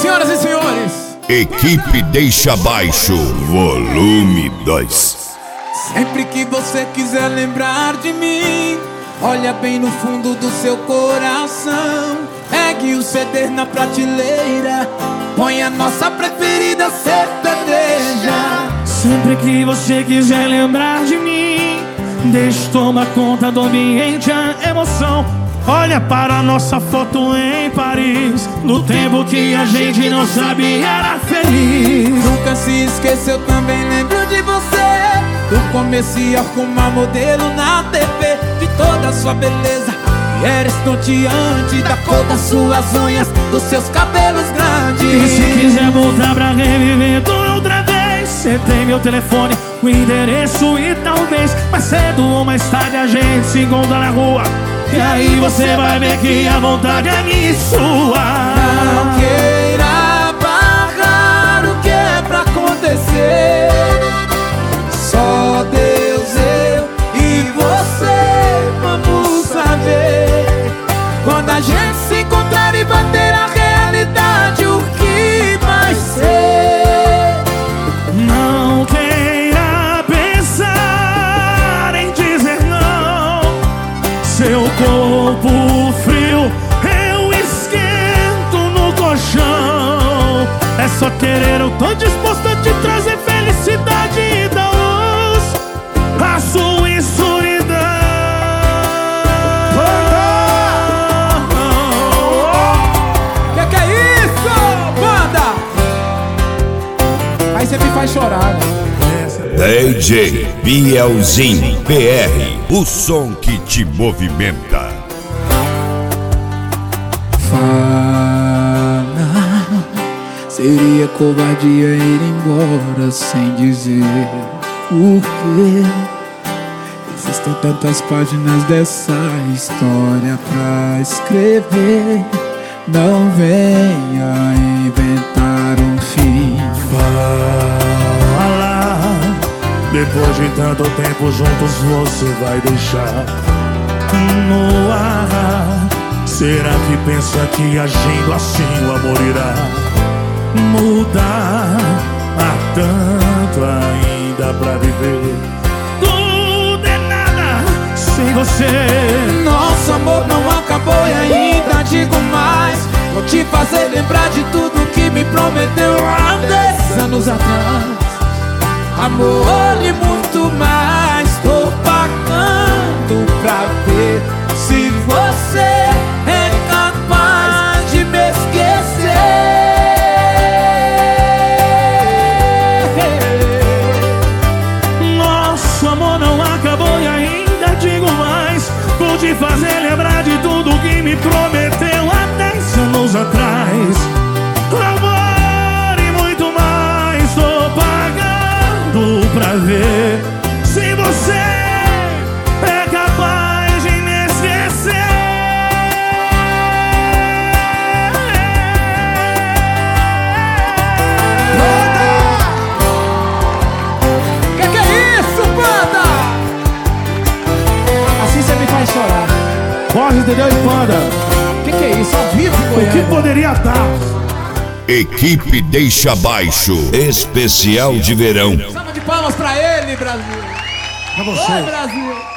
Senhoras e senhores, Equipe Deixa Baixo, volume 2. sempre que você quiser lembrar de mim, olha bem no fundo do seu coração. Pegue o CD na prateleira, põe a nossa preferida sertaneja. Sempre que você quiser lembrar de mim, deixe tomar conta do ambiente, a emoção. Olha para a nossa foto em Paris, no tempo que a gente não sabia era feliz. Nunca se esqueceu, também lembro de você, do comercial com uma modelo na TV, de toda a sua beleza que era estonteante, da cor das suas unhas, dos seus cabelos grandes. E se quiser voltar pra reviver tudo outra vez, cê tem meu telefone, o endereço e talvez mais cedo ou mais tarde a gente se encontra na rua. E aí você vai ver que a vontade é minha e sua. Não queira pagar o que é pra acontecer, só Deus, eu e você vamos saber. Quando a gente se encontrar e bater a realidade, o que vai ser. Não queira pensar em dizer não, seu corpo frio eu esquento no colchão. É só querer, eu tô disposto a te trazer felicidade e dar luz à sua escuridão. Que é isso, banda? Aí você me faz chorar, né? DJ Bielzinho PR, o som que te movimenta. Fala, seria covardia ir embora sem dizer o quê. Existem tantas páginas dessa história pra escrever. Não venha inventar um fim. Depois de tanto tempo juntos, você vai deixar no ar. Será que pensa que agindo assim o amor irá mudar? Há tanto ainda pra viver, tudo é nada sem você. Nosso amor não acabou e ainda digo mais, vou te fazer lembrar de tudo que me prometeu há 10 anos atrás. Amor e muito mais, tô pagando pra ver se você é capaz de me esquecer. Nosso amor não acabou e ainda digo mais, vou te fazer lembrar de tudo que me prometeu há 10 anos atrás. Amor e muito mais, tô pagando pra ver se você é capaz de me esquecer. Que é isso, banda? Assim você me faz chorar. Pode, entendeu, Panda? Que é isso, ao vivo, O que Goiânia? poderia dar? Equipe Deixa Baixo, especial de verão. Salva de palmas pra ele, Brasil. Pra você. Oi, Brasil.